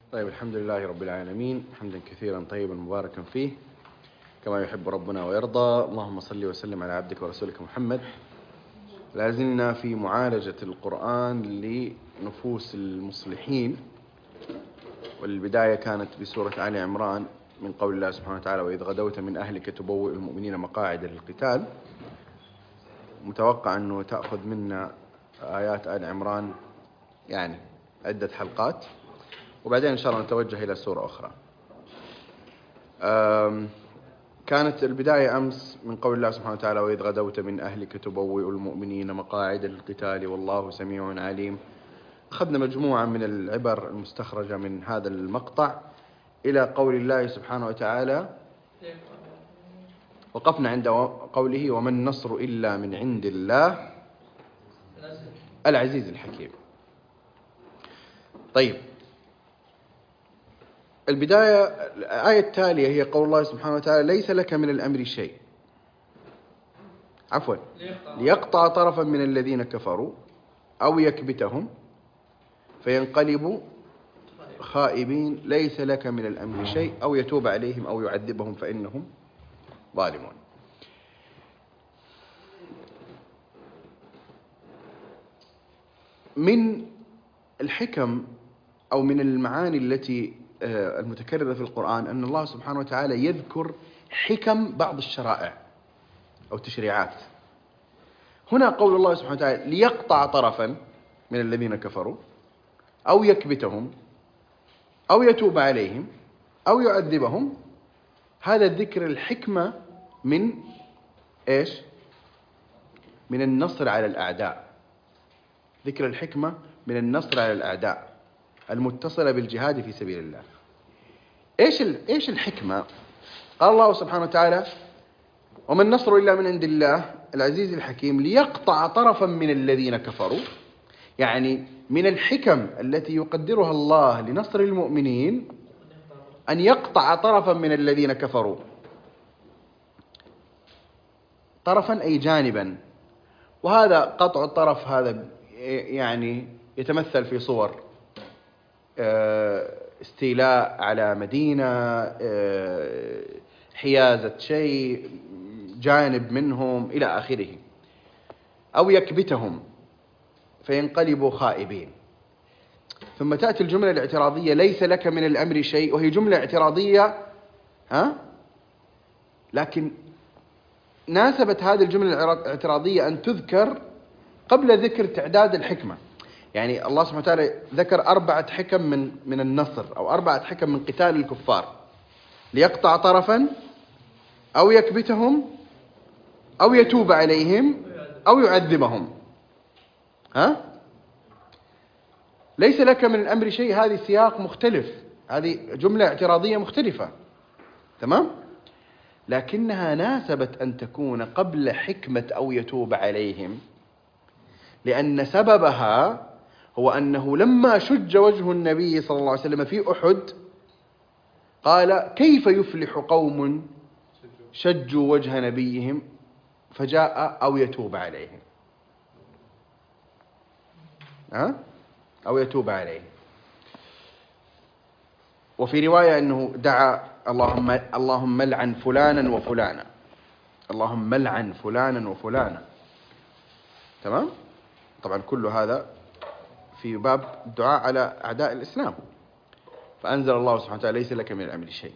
طيب، الحمد لله رب العالمين حمدا كثيرا طيبا مباركا فيه كما يحب ربنا ويرضى. اللهم صل وسلم على عبدك ورسولك محمد. لازلنا في معالجة القرآن لنفوس المصلحين، والبداية كانت بسورة آل عمران من قول الله سبحانه وتعالى: وإذ غدوت من أهلك تبوئ المؤمنين مقاعد للقتال. متوقع أنه تأخذ منا آيات آل عمران يعني عدة حلقات، وبعدين إن شاء الله نتوجه إلى سورة أخرى. كانت البداية أمس من قول الله سبحانه وتعالى: وإذ غدوت من أهلك تبوئ المؤمنين مقاعد للقتال والله سميع عليم. أخذنا مجموعة من العبر المستخرجة من هذا المقطع إلى قول الله سبحانه وتعالى، وقفنا عند قوله: وما النصر إلا من عند الله العزيز الحكيم. طيب، البداية الآية التالية هي قول الله سبحانه وتعالى: ليس لك من الأمر شيء، عفوا، ليقطع طرفا من الذين كفروا أو يكبتهم فينقلبوا خائبين. ليس لك من الأمر شيء أو يتوب عليهم أو يعذبهم فإنهم ظالمون. من الحكم أو من المعاني التي المتكررة في القرآن أن الله سبحانه وتعالى يذكر حكم بعض الشرائع أو التشريعات. هنا قول الله سبحانه وتعالى: ليقطع طرفا من الذين كفروا أو يكبتهم أو يتوب عليهم أو يعذبهم. هذا ذكر الحكمة من إيش؟ من النصر على الأعداء. ذكر الحكمة من النصر على الأعداء المتصلة بالجهاد في سبيل الله. إيش الحكمة؟ قال الله سبحانه وتعالى: وما النصر إلا من عند الله العزيز الحكيم ليقطع طرفا من الذين كفروا. يعني من الحكم التي يقدرها الله لنصر المؤمنين أن يقطع طرفا من الذين كفروا. طرفا أي جانبا. وهذا قطع الطرف هذا يعني يتمثل في صور استيلاء على مدينة، حيازة شيء، جانب منهم إلى آخره. أو يكبتهم فينقلبوا خائبين. ثم تأتي الجملة الاعتراضية: ليس لك من الأمر شيء، وهي جملة اعتراضية، لكن ناسبت هذه الجملة الاعتراضية أن تذكر قبل ذكر تعداد الحكمة. يعني الله سبحانه وتعالى ذكر 4 حكم من النصر، أو 4 حكم من قتال الكفار: ليقطع طرفا أو يكبتهم أو يتوب عليهم أو يعذبهم. ليس لك من الأمر شيء، هذه سياق مختلف، هذه جملة اعتراضية مختلفة، تمام؟ لكنها ناسبت أن تكون قبل حكمة أو يتوب عليهم، لأن سببها هو أنه لما شج وجه النبي صلى الله عليه وسلم في أحد قال: كيف يفلح قوم شجوا وجه نبيهم فجاء أو يتوب عليهم. أو يتوب عليهم. وفي رواية أنه دعا: اللهم لعن فلانا وفلانا، اللهم لعن فلانا وفلانا. تمام؟ طبعا كل هذا في باب الدعاء على أعداء الإسلام. فأنزل الله سبحانه وتعالى: ليس لك من الأمر شيء.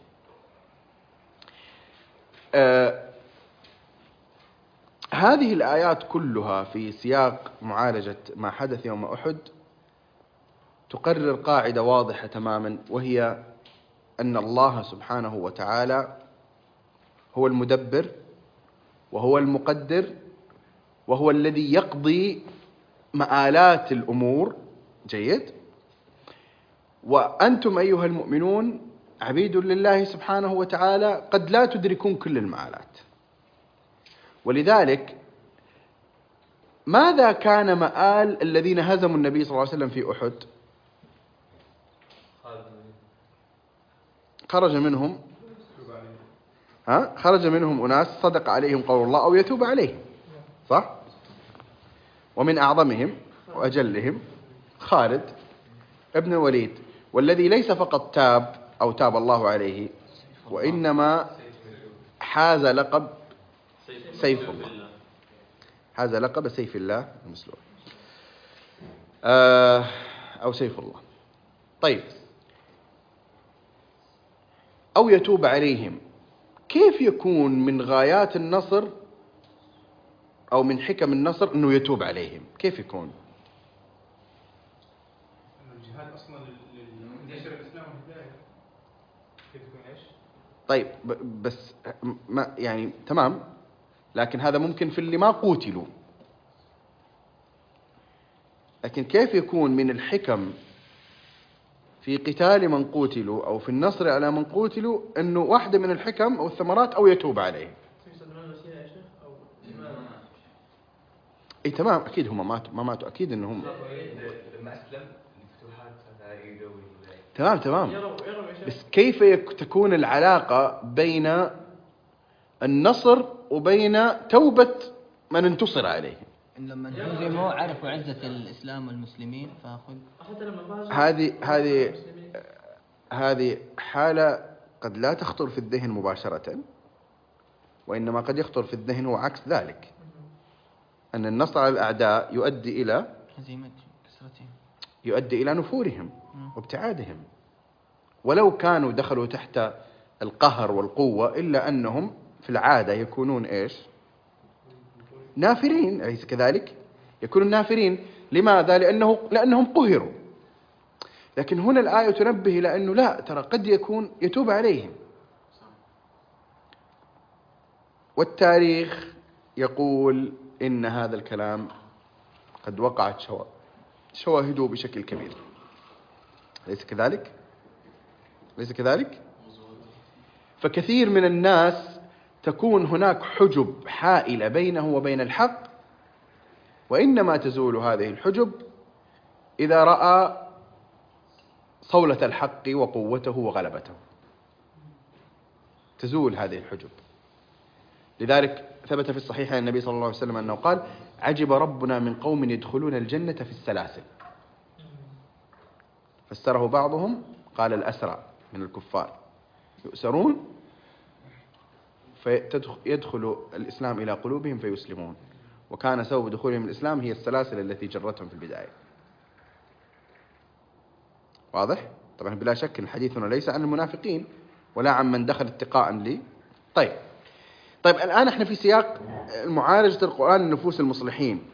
هذه الآيات كلها في سياق معالجة ما حدث يوم أحد تقرر قاعدة واضحة تماما، وهي أن الله سبحانه وتعالى هو المدبر وهو المقدر وهو الذي يقضي مآلات الأمور. جيد؟ وأنتم أيها المؤمنون عبيد لله سبحانه وتعالى قد لا تدركون كل المآلات. ولذلك ماذا كان مآل الذين هزموا النبي صلى الله عليه وسلم في أحد؟ خرج منهم أناس صدق عليهم قول الله أو يتوب عليهم، صح؟ ومن أعظمهم وأجلهم خالد ابن الوليد. والذي ليس فقط تاب أو تاب الله عليه، وإنما حاز لقب سيف الله، حاز لقب سيف الله المسلول أو سيف الله. طيب، أو يتوب عليهم، كيف يكون من غايات النصر أو من حكم النصر أنه يتوب عليهم؟ كيف يكون؟ الجهاد أصلا لنشر الإسلام والهداية. كيف يكون إيش؟ طيب بس ما يعني تمام، لكن هذا ممكن في اللي ما قوتلوا، لكن كيف يكون من الحكم في قتال من قوتلوا أو في النصر على من قوتلوا أنه واحدة من الحكم أو الثمرات أو يتوب عليهم؟ اي تمام، اكيد هم ما ماتوا اكيد انهم لما اسلم الفتوحات على ايده تمام. بس كيف تكون العلاقة بين النصر وبين توبة من انتصر عليهم؟ لما هزموا عرفوا عزة الإسلام والمسلمين فأخذ. هذه حالة قد لا تخطر في الذهن مباشرة، وإنما قد يخطر في الذهن هو عكس ذلك، أن النصر على الأعداء يؤدي إلى كسرتهم، يؤدي إلى نفورهم وابتعادهم، ولو كانوا دخلوا تحت القهر والقوة، إلا أنهم في العادة يكونون إيش؟ نافرين، أليس كذلك؟ يكونون نافرين. لماذا؟ لأنهم قهروا. لكن هنا الآية تنبه إلى أنه لا، ترى قد يكون يتوب عليهم. والتاريخ يقول إن هذا الكلام قد وقعت شواهده بشكل كبير، أليس كذلك؟ ليس كذلك؟ فكثير من الناس تكون هناك حجب حائلة بينه وبين الحق، وإنما تزول هذه الحجب إذا رأى صولة الحق وقوته وغلبته، تزول هذه الحجب. لذلك ثبت في الصحيح عن النبي صلى الله عليه وسلم أنه قال: عجب ربنا من قوم يدخلون الجنة في السلاسل. فسره بعضهم قال الأسرى من الكفار يؤسرون فيدخل الإسلام إلى قلوبهم فيسلمون، وكان سبب دخولهم الإسلام هي السلاسل التي جرتهم في البداية. واضح؟ طبعا بلا شك الحديث هنا ليس عن المنافقين ولا عن من دخل اتقاء لي. طيب الآن احنا في سياق معالجة القرآن لنفوس المصلحين.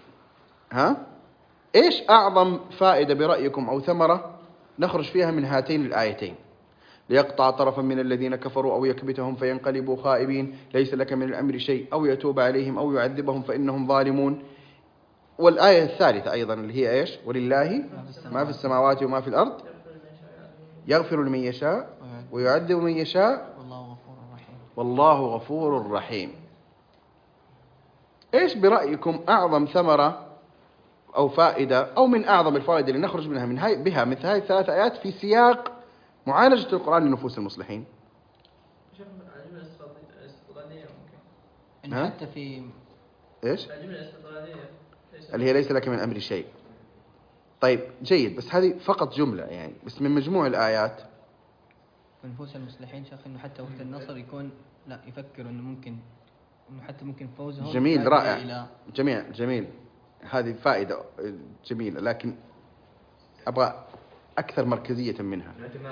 ايش أعظم فائدة برأيكم أو ثمرة نخرج فيها من هاتين الآيتين؟ ليقطع طرفا من الذين كفروا أو يكبتهم فينقلبوا خائبين، ليس لك من الأمر شيء، أو يتوب عليهم أو يعذبهم فإنهم ظالمون. والآية الثالثة أيضا اللي هي إيش؟ ولله ما في السماوات وما في الأرض يغفر لمن يشاء ويعذب من يشاء والله غفور رحيم. إيش برأيكم أعظم ثمرة أو فائدة أو من أعظم الفائدة اللي نخرج منها بها مثل هذه الثلاث آيات في سياق معالجة القرآن لنفوس المصلحين؟ حتى في إيش؟ اللي هي ليس لك من أمر شيء. طيب جيد، بس هذه فقط جملة يعني، بس من مجموع الآيات نفوس المصلحين شيخ إنه حتى وقت النصر يكون لا يفكر إنه حتى ممكن فوزهم. جميل، رائع، جميل، هذه فائدة جميلة، لكن أبغى أكثر مركزية منها.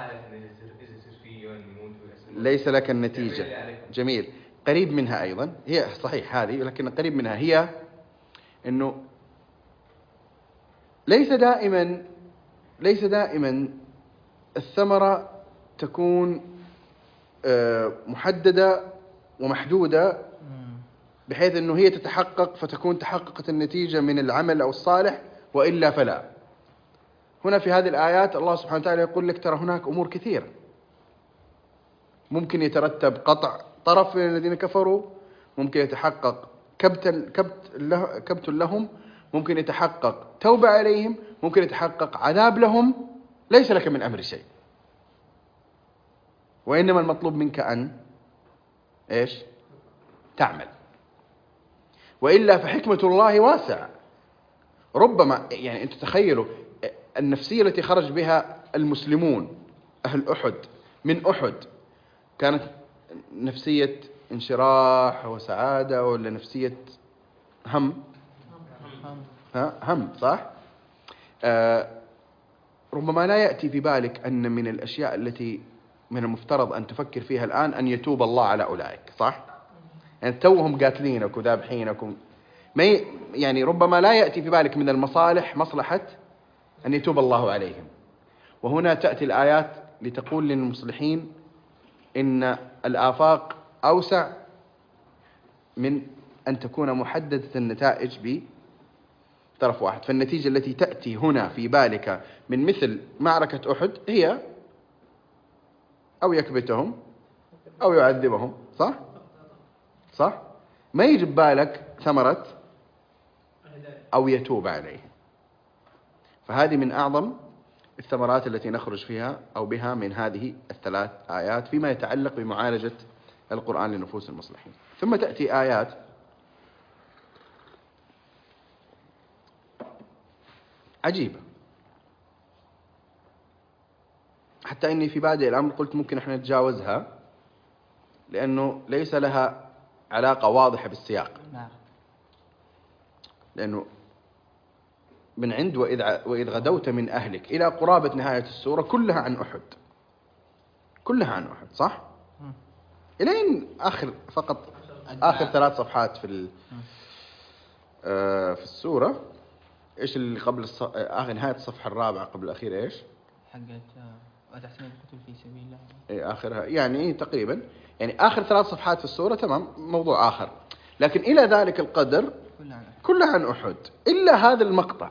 ليس لك النتيجة. جميل، قريب منها أيضا، هي صحيح هذه، لكن قريب منها هي إنه ليس دائما الثمرة تكون محددة ومحدودة بحيث أنه هي تتحقق فتكون تحققت النتيجة من العمل أو الصالح، وإلا فلا. هنا في هذه الآيات الله سبحانه وتعالى يقول لك ترى هناك أمور كثيرة ممكن يترتب قطع طرف من الذين كفروا، ممكن يتحقق كبت لهم، ممكن يتحقق توبة عليهم، ممكن يتحقق عذاب لهم. ليس لك من أمر شيء، وإنما المطلوب منك أن إيش؟ تعمل، وإلا فحكمة الله واسعة. ربما يعني أنت تخيلوا النفسية التي خرج بها المسلمون أهل أحد من أحد كانت نفسية انشراح وسعادة ولا نفسية هم؟ هم صح؟ ربما لا يأتي في بالك أن من الأشياء التي من المفترض أن تفكر فيها الآن أن يتوب الله على أولئك، صح؟ يعني توهم قاتلينك وذابحينكم، يعني ربما لا يأتي في بالك من المصالح مصلحة أن يتوب الله عليهم. وهنا تأتي الآيات لتقول للمصلحين إن الآفاق أوسع من أن تكون محددة النتائج بطرف واحد. فالنتيجة التي تأتي هنا في بالك من مثل معركة أحد هي أو يكبتهم أو يعذبهم، صح؟ صح؟ ما يجي ببالك ثمرة أو يتوب عليهم. فهذه من أعظم الثمرات التي نخرج فيها أو بها من هذه الثلاث آيات فيما يتعلق بمعالجة القرآن لنفوس المصلحين. ثم تأتي آيات عجيبة، حتى إني في بادئ الأمر قلت ممكن إحنا نتجاوزها لأنه ليس لها علاقة واضحة بالسياق. لأنه من عند وإذ غدوت من أهلك إلى قرابة نهاية السورة كلها عن أحد، كلها عن أحد، صح؟ إلين آخر 3 صفحات في السورة. إيش اللي قبل آخر نهاية الصفحة الرابعة قبل الأخيرة إيش؟ حقت وتحسين القتل في سبيل الله. إيه آخرها يعني تقريبا، يعني آخر 3 صفحات في السورة تمام، موضوع آخر. لكن إلى ذلك القدر كلها عن أحد إلا هذا المقطع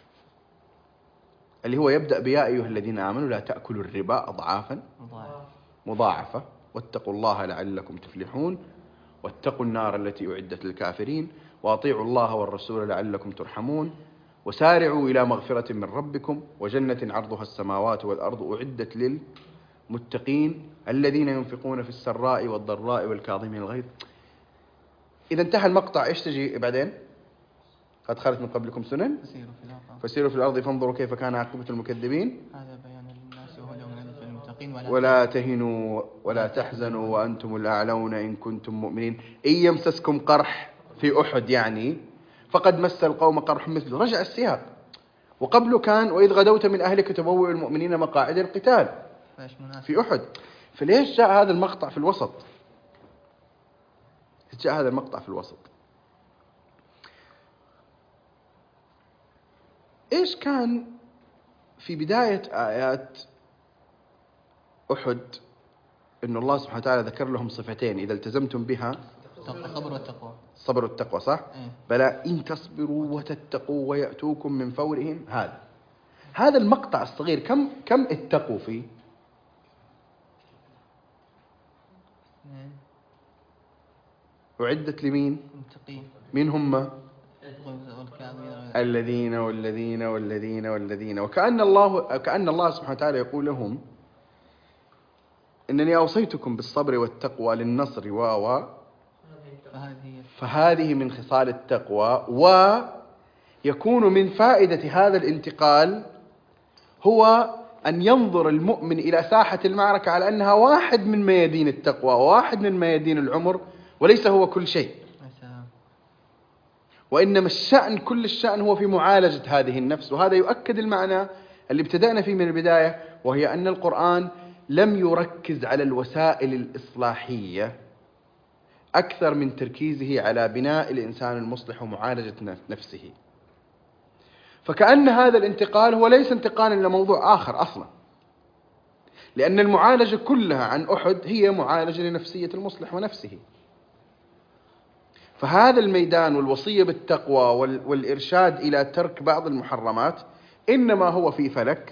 اللي هو يبدأ بيا أيها الذين آمنوا لا تأكلوا الربا أضعافا مضاعفة واتقوا الله لعلكم تفلحون واتقوا النار التي أعدت للكافرين وأطيعوا الله والرسول لعلكم ترحمون وسارعوا إلى مغفرة من ربكم وجنة عرضها السماوات والأرض أعدت للمتقين الذين ينفقون في السراء والضراء والكاظمين الغيظ. إذا انتهى المقطع إيش تجي بعدين؟ قد خلت من قبلكم سنن فسيروا في الأرض فانظروا كيف كان عاقبة المكذبين هذا بيان للناس وهدى ورحمة للمتقين ولا تهنوا ولا تحزنوا وأنتم الأعلون إن كنتم مؤمنين إن يمسسكم قرح في أحد يعني فقد مس القوم قرح مثله. رجع السياق، وقبله كان وإذ غدوت من أهلك تبوئ المؤمنين مقاعد القتال في أحد. فليش جاء هذا المقطع في الوسط؟ جاء هذا المقطع في الوسط. إيش كان في بداية آيات أحد؟ إن الله سبحانه وتعالى ذكر لهم صفتين إذا التزمتم بها، الصبر والتقوى. الصبر والتقوى، صح؟ بلى إن تصبروا وتتقوا ويأتوكم من فورهم. هذا المقطع الصغير كم اتقوا فيه؟ أعدت لمين؟ مين هم؟ الذين والذين والذين والذين. وكأن الله سبحانه وتعالى يقول لهم إنني أوصيتكم بالصبر والتقوى للنصر فهذه من خصال التقوى. ويكون من فائدة هذا الانتقال هو أن ينظر المؤمن إلى ساحة المعركة على أنها واحد من ميادين التقوى وواحد من ميادين العمر، وليس هو كل شيء، وإنما كل الشأن هو في معالجة هذه النفس. وهذا يؤكد المعنى اللي ابتدأنا فيه من البداية، وهي أن القرآن لم يركز على الوسائل الإصلاحية أكثر من تركيزه على بناء الإنسان المصلح ومعالجة نفسه. فكأن هذا الانتقال هو ليس انتقالا لموضوع آخر أصلا، لأن المعالجة كلها عن أحد هي معالجة لنفسية المصلح ونفسه. فهذا الميدان والوصية بالتقوى والإرشاد إلى ترك بعض المحرمات إنما هو في فلك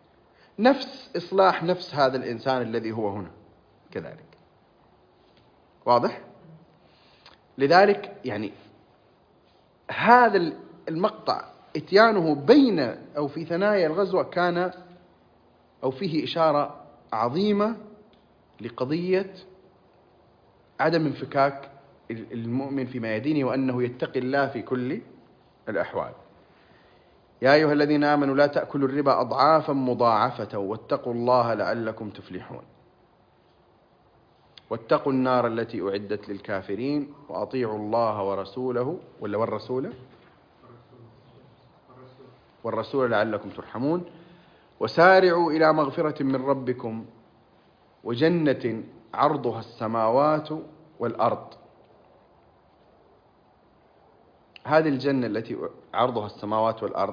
إصلاح نفس هذا الإنسان الذي هو هنا كذلك. واضح؟ لذلك يعني هذا المقطع اتيانه بين أو في ثنايا الغزوة كان أو فيه إشارة عظيمة لقضية عدم انفكاك المؤمن في ميادينه وأنه يتقي الله في كل الأحوال. يا أيها الذين آمنوا لا تأكلوا الربا أضعافا مضاعفة واتقوا الله لعلكم تفلحون واتقوا النار التي أعدت للكافرين وأطيعوا الله ورسوله ولا والرسول لعلكم ترحمون وسارعوا إلى مغفرة من ربكم وجنة عرضها السماوات والأرض. هذه الجنة التي عرضها السماوات والأرض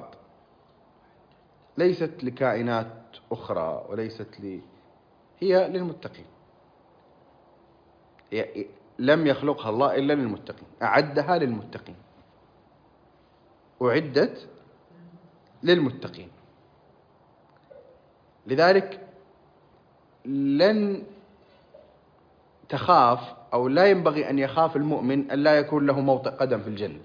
ليست لكائنات أخرى هي للمتقين. لم يخلقها الله إلا للمتقين، أعدها للمتقين، أعدت للمتقين. لذلك لن تخاف أو لا ينبغي أن يخاف المؤمن أن لا يكون له موطئ قدم في الجنة.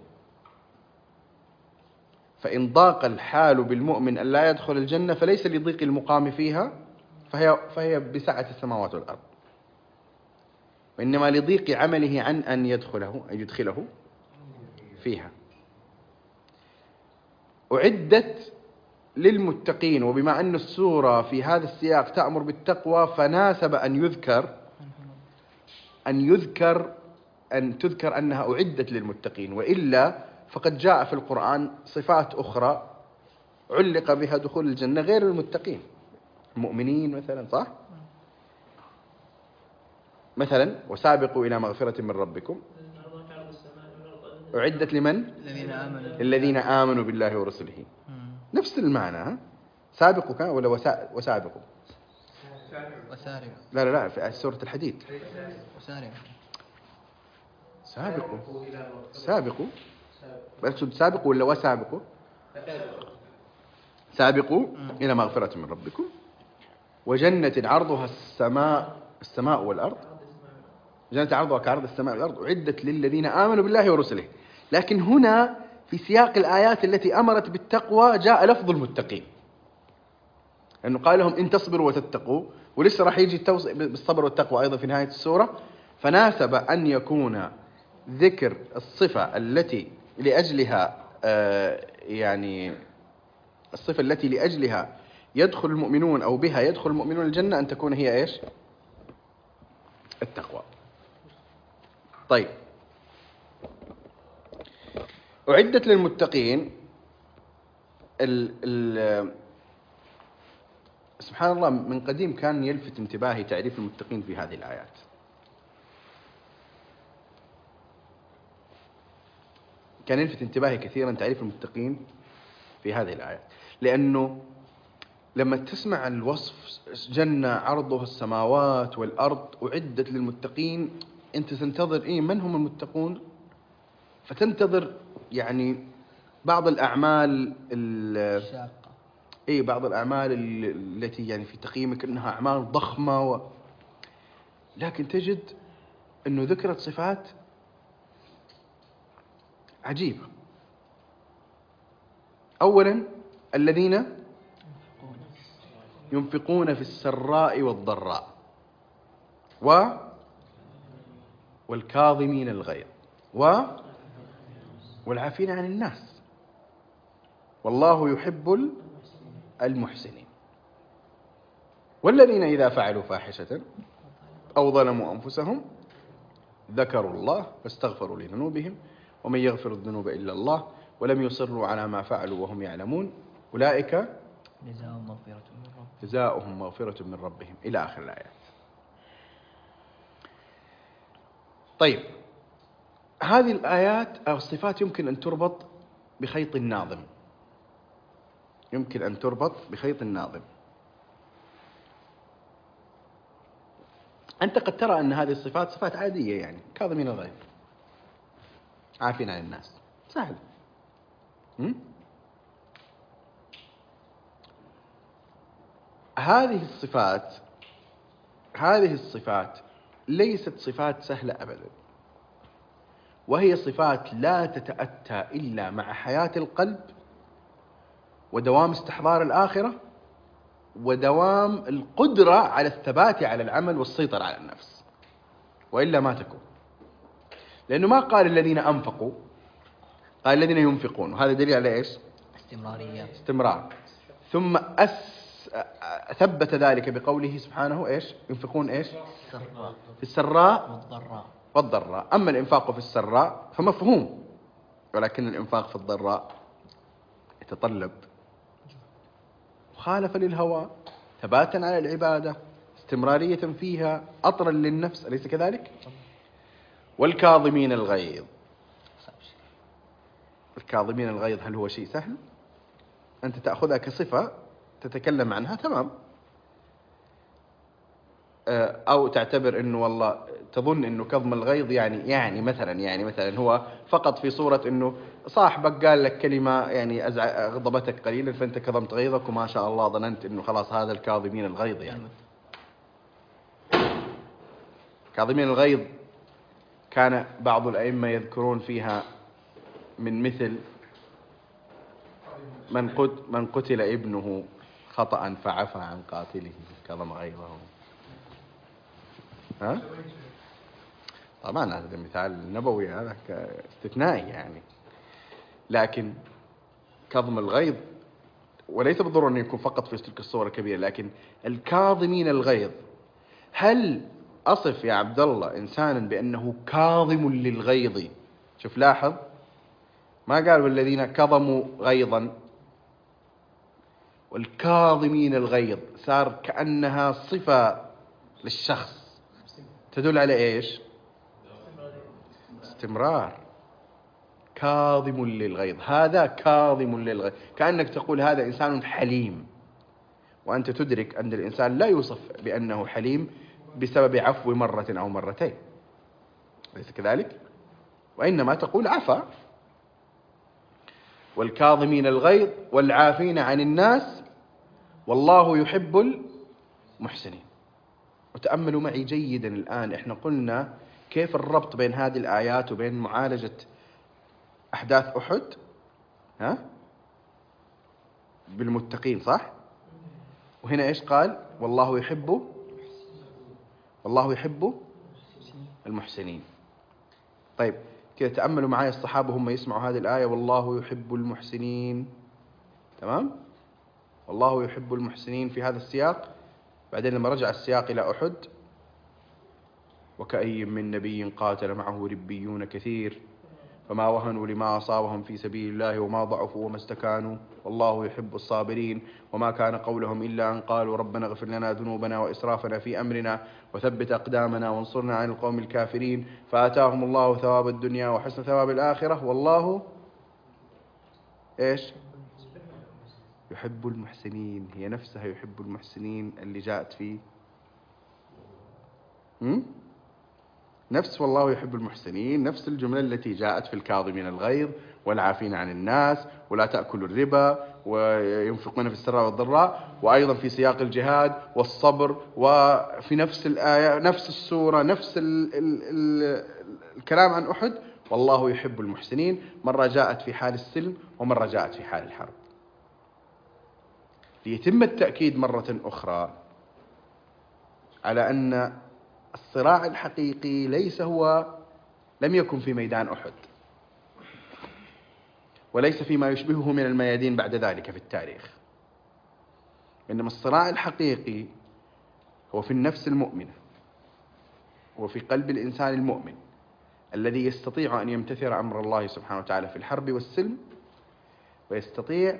فإن ضاق الحال بالمؤمن أن لا يدخل الجنة فليس لضيق المقام فيها، فهي بسعة السماوات والأرض، وإنما لضيق عمله عن أن يدخله فيها. أعدت للمتقين، وبما أن السورة في هذا السياق تأمر بالتقوى فناسب أن تذكر أنها أعدت للمتقين، وإلا فقد جاء في القرآن صفات أخرى علق بها دخول الجنة غير المتقين، المؤمنين مثلا، صح؟ مثلا وسابقوا إلى مغفرة من ربكم أعدت لمن؟ الذين آمنوا بالله ورسله. نفس المعنى، ها؟ سابقوا كان ولا وسابقوا؟ لا في سورة الحديد سابقوا أقصد سابقوا ولا وسابقوا؟ سابقوا إلى مغفرة من ربكم وجنة عرضها السماء والأرض، جنة عرضها كعرض السماء والأرض أعدت للذين آمنوا بالله ورسله. لكن هنا في سياق الآيات التي أمرت بالتقوى جاء لفظ المتقين، لأنه قال لهم إن تصبروا وتتقوا، ولسه راح يجي بالصبر والتقوى أيضا في نهاية السورة، فناسب أن يكون ذكر الصفة التي لأجلها الصفة التي لأجلها يدخل المؤمنون أو بها يدخل المؤمنون الجنة أن تكون هي إيش؟ التقوى. طيب، أعدت للمتقين. سبحان الله، من قديم كان يلفت انتباهي تعريف المتقين في هذه الآيات. كان يلفت انتباهي كثيرا تعريف المتقين في هذه الآيات، لأنه لما تسمع الوصف جنة عرضها السماوات والأرض أعدت للمتقين، أنت تنتظر من هم المتقون؟ فتنتظر بعض الأعمال الشاقة، بعض الأعمال التي في تقييمك أنها أعمال ضخمة لكن تجد أنه ذكرت صفات عجيبة. أولا الذين ينفقون في السراء والضراء والكاظمين الغيظ والعافين عن الناس والله يحب المحسنين. والذين إذا فعلوا فاحشة أو ظلموا أنفسهم ذكروا الله فاستغفروا لذنوبهم ومن يغفر الذنوب إلا الله ولم يصروا على ما فعلوا وهم يعلمون أولئك جزاؤهم مغفرة من ربهم إلى آخر الآيات. طيب، هذه الآيات أو الصفات يمكن أن تربط بخيط الناظم، أنت قد ترى أن هذه الصفات صفات عادية، كاظمين الغيظ، عافين عن الناس، سهل. هذه الصفات ليست صفات سهلة أبدا، وهي صفات لا تتأتى إلا مع حياة القلب ودوام استحضار الآخرة ودوام القدرة على الثبات على العمل والسيطرة على النفس، وإلا ما تكون. لأنه ما قال الذين أنفقوا، قال الذين ينفقون، وهذا دليل على إيش؟ استمرار. ثم ثبت ذلك بقوله سبحانه إيش؟ ينفقون إيش؟ في السراء والضراء. أما الإنفاق في السراء فمفهوم، ولكن الإنفاق في الضراء يتطلب مخالفة للهوى، ثباتا على العبادة، استمرارية فيها، أطرا للنفس، أليس كذلك؟ والكاظمين الغيظ. الكاظمين الغيظ هل هو شيء سهل؟ أنت تأخذها كصفة تتكلم عنها تمام، أو تعتبر أنه والله تظن أنه كظم الغيظ يعني مثلا هو فقط في صورة أنه صاحبك قال لك كلمة يعني أغضبتك قليلا فأنت كظمت غيظك وما شاء الله ظننت أنه خلاص هذا الكاظمين الغيظ. يعني كاظمين الغيظ كان بعض الأئمة يذكرون فيها من مثل من قتل ابنه خطأ فعفى عن قاتله كظم غيظه. ها؟ طبعا هذا مثال نبوي، هذا استثنائي يعني، لكن كظم الغيظ وليس بالضرورة أن يكون فقط في تلك الصورة الكبيرة، لكن الكاظمين الغيظ، هل أصف يا عبد الله إنسانا بأنه كاظم للغيظ؟ شوف لاحظ، ما قال والذين كظموا غيظا، والكاظمين الغيظ صار كأنها صفة للشخص تدل على إيش؟ استمرار. كاظم للغيظ، هذا كاظم للغيظ، كأنك تقول هذا إنسان حليم، وأنت تدرك أن الإنسان لا يوصف بأنه حليم بسبب عفو مرة أو مرتين، ليس كذلك؟ وإنما تقول عفا. والكاظمين الغيظ والعافين عن الناس والله يحب المحسنين. وتأملوا معي جيدا الآن، إحنا قلنا كيف الربط بين هذه الآيات وبين معالجة أحداث أحد بالمتقين، صح؟ وهنا إيش قال؟ والله يحب المحسنين. طيب كده تأملوا معي الصحابة هم يسمعوا هذه الآية والله يحب المحسنين، تمام؟ والله يحب المحسنين في هذا السياق. بعدين لما رجع السياق إلى أحد، وكأي من نبي قاتل معه ربيون كثير فما وهنوا لما أصابهم في سبيل الله وما ضعفوا وما استكانوا والله يحب الصابرين وما كان قولهم إلا أن قالوا ربنا اغفر لنا ذنوبنا وإسرافنا في أمرنا وثبت أقدامنا وانصرنا عن القوم الكافرين فآتاهم الله ثواب الدنيا وحسن ثواب الآخرة والله إيش؟ يحب المحسنين. هي نفسها يحب المحسنين اللي جاءت فيه نفس والله يحب المحسنين، نفس الجملة التي جاءت في الكاظمين الغيظ والعافين عن الناس ولا تأكلوا الربا وينفقون في السراء والضراء، وأيضا في سياق الجهاد والصبر، وفي نفس الآية نفس السورة نفس الكلام عن أحد والله يحب المحسنين. مرة جاءت في حال السلم ومرة جاءت في حال الحرب، ليتم التأكيد مرة أخرى على أن الصراع الحقيقي لم يكن في ميدان أحد، وليس فيما يشبهه من الميادين بعد ذلك في التاريخ، إنما الصراع الحقيقي هو في النفس المؤمنة وفي قلب الإنسان المؤمن الذي يستطيع أن يمتثل أمر الله سبحانه وتعالى في الحرب والسلم، ويستطيع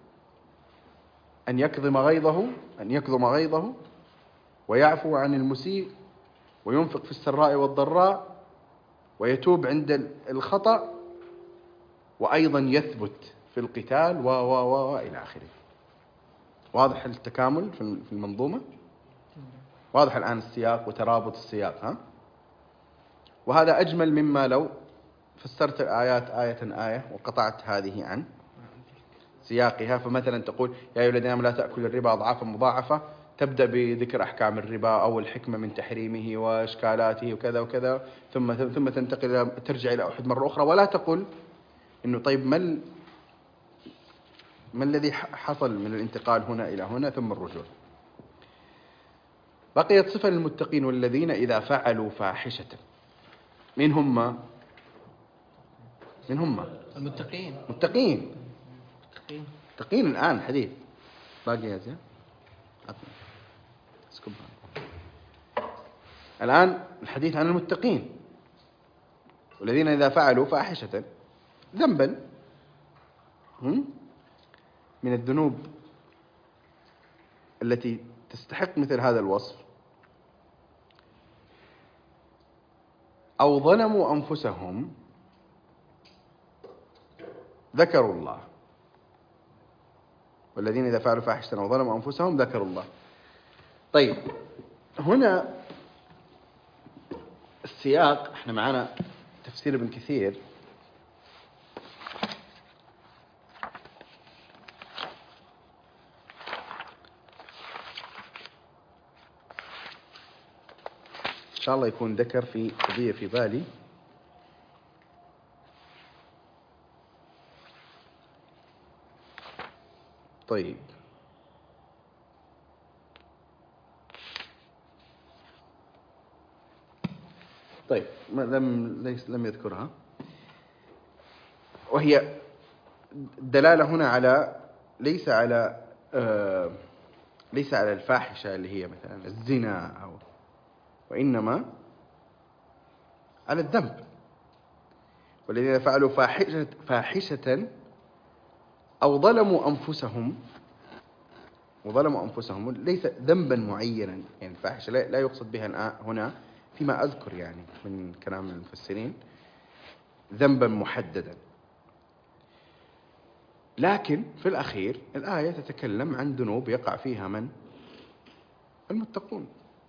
أن يكظم غيظه ويعفو عن المسيء وينفق في السراء والضراء ويتوب عند الخطأ، وأيضا يثبت في القتال وإلى آخره. واضح التكامل في المنظومة؟ واضح الآن السياق وترابط السياق، وهذا أجمل مما لو فسرت الآيات آية وقطعت هذه عن سياقها. فمثلا تقول يا أيها الذين آمنوا لا تأكلوا الربا أضعافا مضاعفة، تبدأ بذكر أحكام الربا أو الحكمة من تحريمه وإشكالاته وكذا وكذا، ثم ترجع إلى أحد مرة أخرى، ولا تقول إنه طيب ما الذي حصل من الانتقال هنا إلى هنا ثم الرجوع. بقيت صفة للمتقين والذين إذا فعلوا فاحشة. من هم؟ المتقين. المتقين الآن الحديث باقي يا زين، عطني اسكبها. الآن الحديث عن المتقين، والذين إذا فعلوا فاحشة ذنبا من الذنوب التي تستحق مثل هذا الوصف، أو ظلموا أنفسهم ذكروا الله، والذين إذا فعلوا فاحشة أو ظلموا أنفسهم ذكروا الله. طيب هنا السياق، احنا معنا تفسير ابن كثير، إن شاء الله يكون ذكر في قضية في بالي. طيب لم يذكرها، وهي الدلالة هنا على ليس على الفاحشة اللي هي مثلا الزنا وإنما على الذنب. والذين فعلوا فاحشة أو ظلموا أنفسهم ليس ذنبا معينا، يعني الفاحشة لا يقصد بها هنا فيما أذكر يعني من كلام المفسرين ذنبا محددا، لكن في الأخير الآية تتكلم عن ذنوب يقع فيها من؟ المتقون.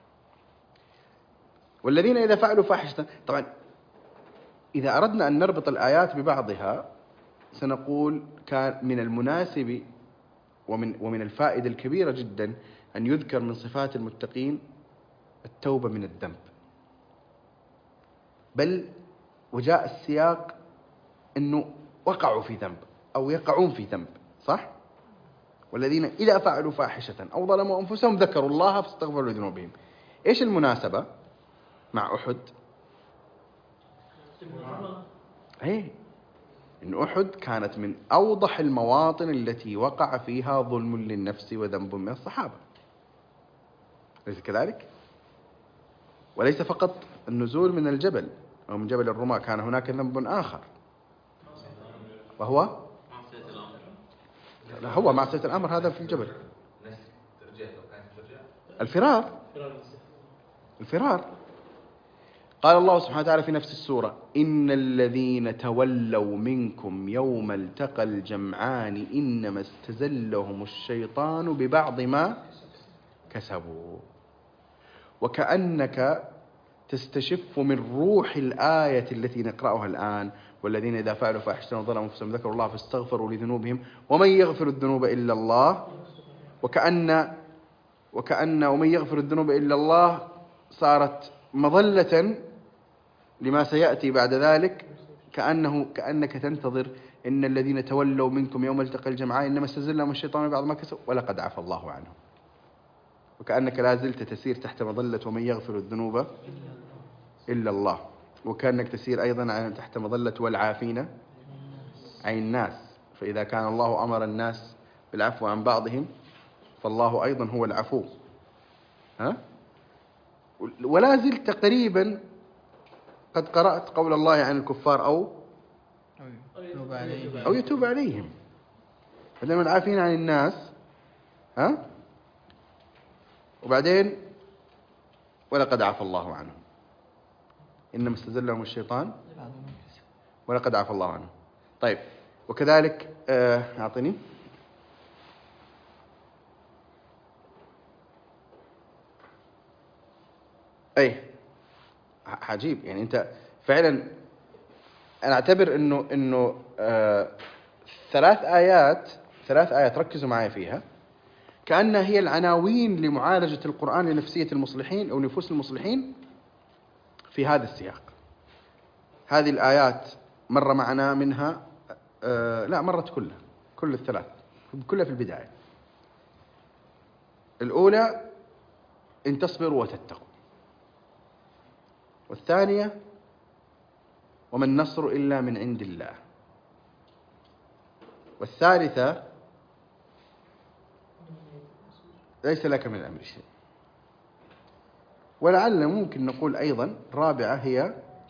والذين إذا فعلوا فاحشة، طبعا إذا أردنا أن نربط الآيات ببعضها سنقول كان من المناسب ومن الفائدة الكبيرة جدا أن يذكر من صفات المتقين التوبة من الذنب، بل وجاء السياق أنه وقعوا في ذنب أو يقعون في ذنب، صح؟ والذين إذا فعلوا فاحشة أو ظلموا أنفسهم ذكروا الله فاستغفروا لذنوبهم. إيش المناسبة مع أحد؟ إن أحد كانت من أوضح المواطن التي وقع فيها ظلم للنفس وذنب من الصحابة، ليس كذلك؟ وليس فقط النزول من الجبل أو من جبل الرماة، كان هناك ذنب آخر وهو هو معصية الأمر، هذا في الجبل. الفرار. قال الله سبحانه وتعالى في نفس السورة: إن الذين تولوا منكم يوم التقى الجمعان إنما استزلهم الشيطان ببعض ما كسبوا. وكأنك تستشف من روح الآية التي نقرأها الآن: والذين إذا فعلوا فاحشة وظلموا أنفسهم ذكروا الله فاستغفروا لذنوبهم ومن يغفر الذنوب إلا الله. وكأن ومن يغفر الذنوب إلا الله صارت مظلة لما سيأتي بعد ذلك، كأنك تنتظر إن الذين تولوا منكم يوم التقى الجمعان إنما استزلهم الشيطان بعض ما كسبوا ولقد عفى الله عنهم. وكأنك لا زلت تسير تحت مظلة ومن يغفر الذنوب إلا الله، وكأنك تسير أيضا تحت مظلة والعافين عن الناس، فإذا كان الله أمر الناس بالعفو عن بعضهم فالله أيضا هو العفو. ولا زلت تقريبا قد قرأت قول الله عن الكفار أو يتوب عليهم، فلما العافين عن الناس وبعدين ولقد عفى الله عنهم إنما استزلهم الشيطان ولقد عفى الله عنهم. طيب وكذلك أعطني عجيب، يعني أنت فعلا أنا أعتبر إنه ثلاث آيات ركزوا معي فيها كأنها هي العناوين لمعالجة القرآن لنفسية المصلحين أو نفوس المصلحين في هذا السياق. هذه الآيات مر معنا منها لا مرت كل الثلاث كلها في البداية. الأولى إن تصبروا وتتقوا، والثانية وما النصر إلا من عند الله، والثالثة ليس لك من الأمر شيء. ولعل ممكن نقول أيضا الرابعة هي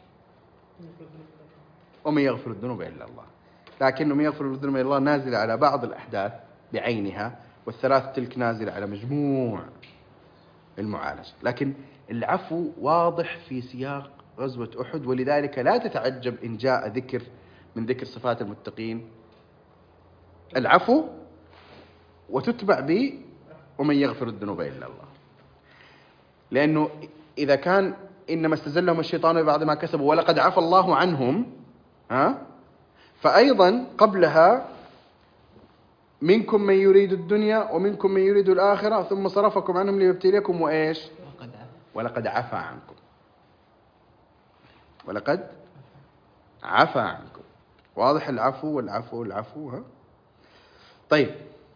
ومن يغفر الذنوب إلا الله، لكن من يغفر الذنوب إلا الله نازلة على بعض الأحداث بعينها، والثلاث تلك نازلة على مجموع المعالجة. لكن العفو واضح في سياق غزوة أحد، ولذلك لا تتعجب إن جاء ذكر من ذكر صفات المتقين العفو وتتبع به ومن يغفر الذنوب إلا الله. لأنه إذا كان إنما استزلهم الشيطان ببعض ما كسبوا ولقد عفى الله عنهم، فأيضا قبلها منكم من يريد الدنيا ومنكم من يريد الآخرة ثم صرفكم عنهم ليبتليكم وإيش؟ ولقد عفى عنكم. ولقد عفى عنكم. واضح العفو والعفو والعفو. طيب،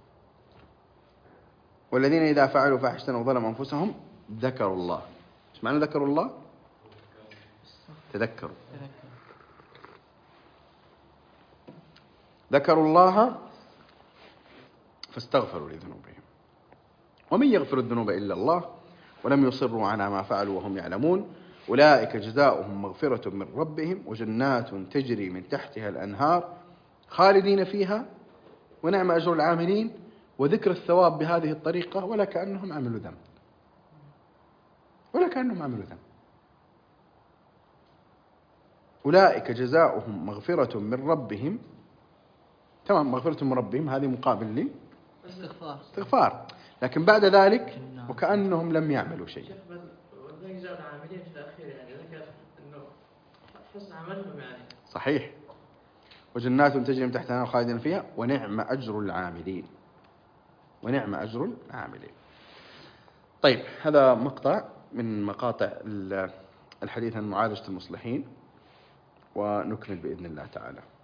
والذين إذا فعلوا فاحشة أو ظلموا أنفسهم ذكروا الله. ايش معنى ذكروا الله؟ تذكروا. ذكروا الله فاستغفروا لذنوبهم. ومن يغفر الذنوب إلا الله ولم يصروا على ما فعلوا وهم يعلمون أولئك جزاؤهم مغفرة من ربهم وجنات تجري من تحتها الأنهار خالدين فيها ونعم أجر العاملين. وذكر الثواب بهذه الطريقة ولا كأنهم عملوا ذنب، ولا كأنهم عملوا ذنب. أولئك جزاؤهم مغفرة من ربهم. تمام، مغفرة من ربهم هذه مقابل لي استغفار، لكن بعد ذلك وكأنهم لم يعملوا شيء. العاملين في الأخير يعني ذكر إنه حسن عملهم يعني. صحيح. وجنات تجري من تحتها خالدين فيها ونعم أجر العاملين. ونعم أجر العاملين. طيب، هذا مقطع من مقاطع الحديث عن معالجة المصلحين، ونكمل بإذن الله تعالى.